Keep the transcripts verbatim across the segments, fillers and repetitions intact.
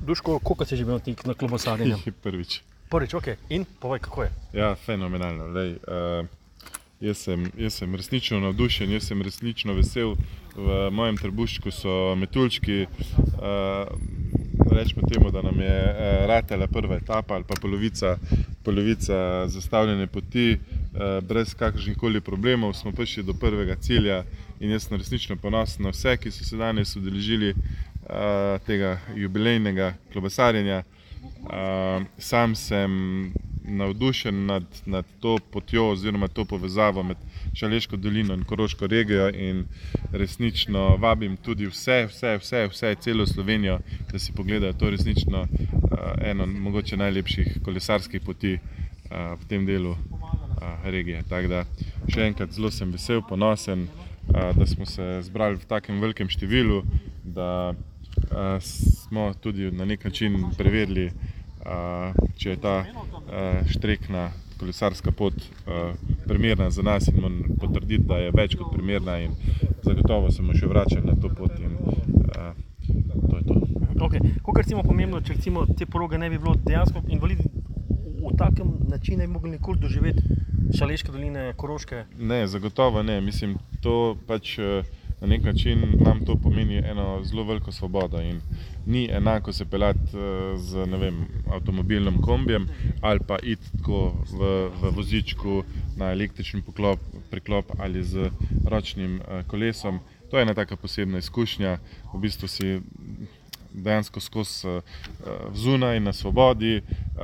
Duško, koliko si že bil na klobasarjenju? Prvič. Prvič, ok. In povej, kako je? Ja, fenomenalno. Lej, uh, jaz, sem, jaz sem resnično navdušen, jaz sem resnično vesel. V mojem Trbuščku so metuljčki. Uh, rečemo temu, da nam je uh, ratela prva etapa ali pa polovica, polovica zastavljene poti. Uh, brez kakršnih koli problemov smo prišli do prvega cilja in jaz sem resnično ponosen na vse, ki so se danes udeležili uh, tega jubilejnega klobasarjenja. Uh, sam sem navdušen nad, nad to potjo oziroma to povezavo med Šaleško dolino in Koroško regijo in resnično vabim tudi vse, vse, vse, vse, celo Slovenijo, da si pogledajo to resnično uh, eno mogoče najlepših kolesarskih poti uh, v tem delu uh, regije. Tako da še enkrat zelo sem vesel, ponosen, uh, da smo se zbrali v takem velikem številu, da uh, smo tudi na nek način preverili, Uh, če je ta uh, štrekna kolesarska pot uh, primerna za nas in moram potrditi, da je več kot primerna in zagotovo se bomo še vračali na to pot in uh, to je to. Ok, kako recimo pomembno, če recimo te proge ne bi bilo dejansko invalidi v takem načinu ne bi mogli nikoli doživeti Šaleške doline, Koroške? Ne, zagotovo ne. Mislim, to pač uh, na nek način nam to pomeni eno zelo veliko svobodo in ni enako se peljati z, ne vem, avtomobilnim kombijem ali pa iti tako v, v vozičku na električni poklop, priklop ali z ročnim kolesom. To je ena taka posebna izkušnja, v bistvu si dejansko skozi vzunaj na svobodi,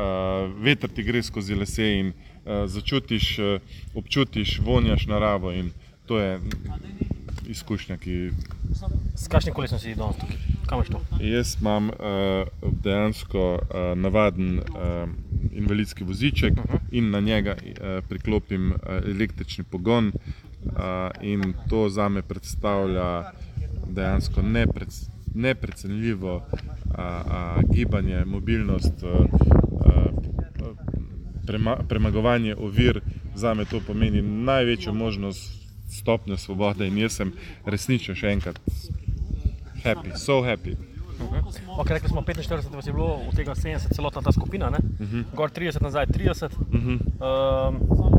veter ti gre skozi lase in začutiš, občutiš, vonjaš naravo in to je izkušnja, ki... S kakšnim kolesom si danes tukaj? Kam imaš to? Jaz imam uh, dejansko uh, navaden uh, invalidski voziček uh-huh. in na njega uh, priklopim uh, električni pogon uh, in to zame predstavlja dejansko nepred, neprecenljivo uh, uh, gibanje, mobilnost, uh, uh, prema, premagovanje ovir. Zame to pomeni največjo možnost stopnjo svobode in jaz sem resnično še enkrat happy, so happy. Uh-huh. Ok, rekli smo petinštirideset, vas je bilo, od tega sedemdeset celotna ta skupina, ne? Uh-huh. Gor trideset, nazaj trideset. Uh-huh. Um,